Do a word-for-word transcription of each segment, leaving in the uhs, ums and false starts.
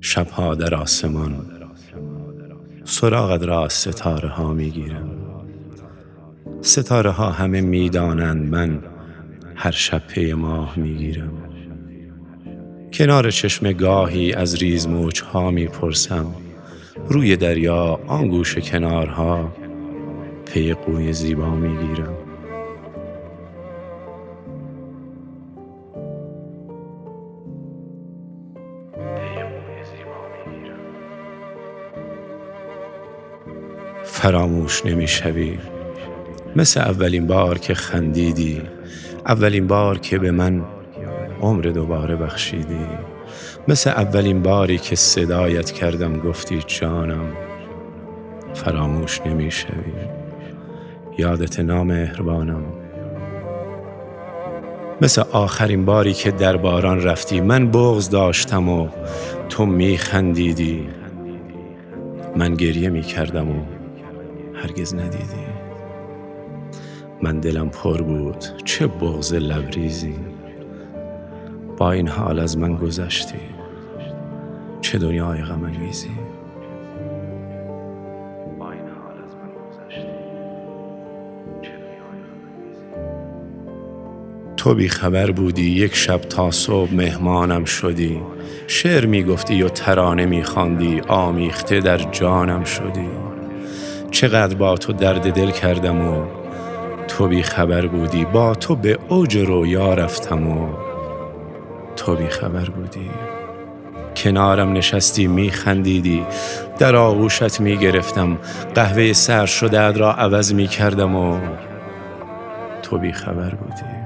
شبها در آسمان سراغت را از ستاره ها می گیرم. ستاره ها همه می دانند من هر شب پی ماه می گیرم. کنار چشم گاهی از ریز موج ها می پرسم، روی دریا آن گوشه کنارها پی قوی زیبا می گیرم. فراموش نمی شوی مثل اولین بار که خندیدی، اولین بار که به من عمر دوباره بخشیدی، مثل اولین باری که صدایت کردم گفتی جانم. فراموش نمی شوی، یادت نامهربانم. مثل آخرین باری که در باران رفتی، من بغض داشتم و تو می خندیدی، من گریه می کردم و هرگز ندیدی. من دلم پر بود چه بغض لبریزی، با این حال از من گذشتی، چه دنیای غم انگیزی. تو بی خبر بودی یک شب تا صبح مهمانم شدی، شعر می گفتی و ترانه می خواندی، آمیخته در جانم شدی. چقدر با تو درد دل کردم و تو بی خبر بودی، با تو به اوج رویا رفتم و تو بی خبر بودی. کنارم نشستی می خندیدی، در آغوشت می گرفتم، قهوه سر شده را عوض می کردم و تو بی خبر بودی.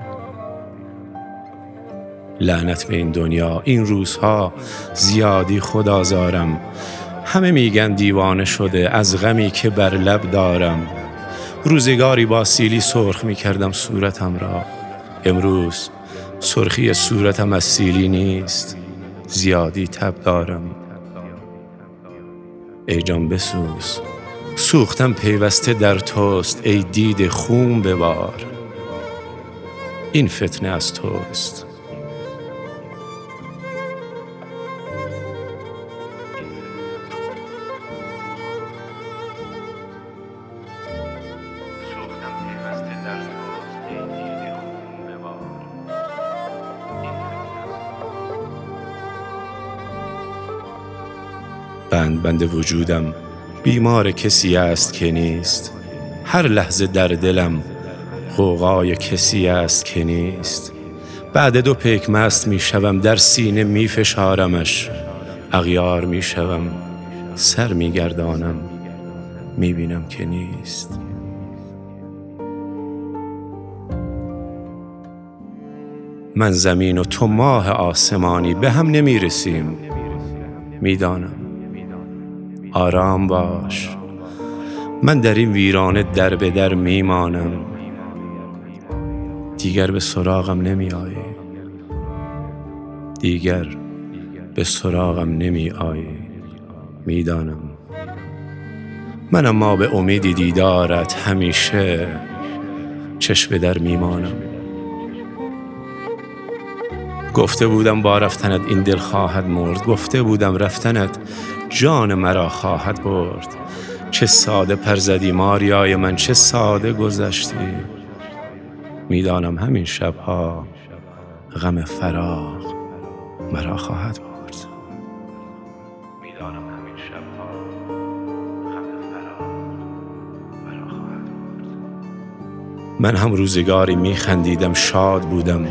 لعنت به این دنیا، این روزها زیادی خدازارم، همه میگن دیوانه شده از غمی که بر لب دارم. روزگاری با سیلی سرخ می کردم صورتم را، امروز سرخی صورتم از سیلی نیست، زیادی تب دارم. ای جان بسوز، سوختم پیوسته در توست، ای دیده خون ببار، این فتنه از توست. بند بند وجودم بیمار کسی است که نیست، هر لحظه در دلم غوغای کسی است که نیست. بعد دو پیک مست می شوم، در سینه می فشارمش، اغیار می شوم، سر می گردانم، می بینم که نیست. من زمین و تو ماه آسمانی، به هم نمی رسیم، می دانم. آرام باش، من در این ویرانه در به در می مانم، دیگر به سراغم نمی آیی، دیگر به سراغم نمی آیی، می دانم. من اما به امیدی دیدارت همیشه چشم در می مانم. گفته بودم با رفتنت این دل خواهد مرد، گفته بودم رفتنت جان مرا خواهد برد. چه ساده پر زدی ماریای من، چه ساده گذشتی. میدانم همین شبها غم فراق مرا خواهد برد. میدانم همین شبها غم فراق مرا خواهد برد. من هم روزگاری میخندیدم شاد بودم،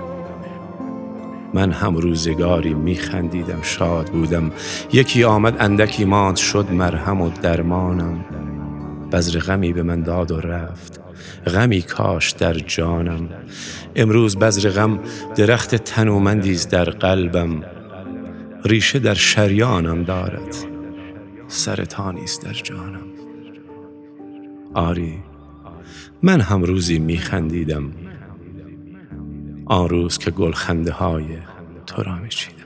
من هم روزگاری می خندیدم شاد بودم. یکی آمد اندکی ماند شد مرهم و درمانم، بذر غمی به من داد و رفت، غمی کاش در جانم. امروز بذر غم درخت تنومندیز در قلبم، ریشه در شریانم دارد، سرطانیست در جانم. آری من هم روزی می خندیدم، آن روز که گل خنده های تو را می چیدم.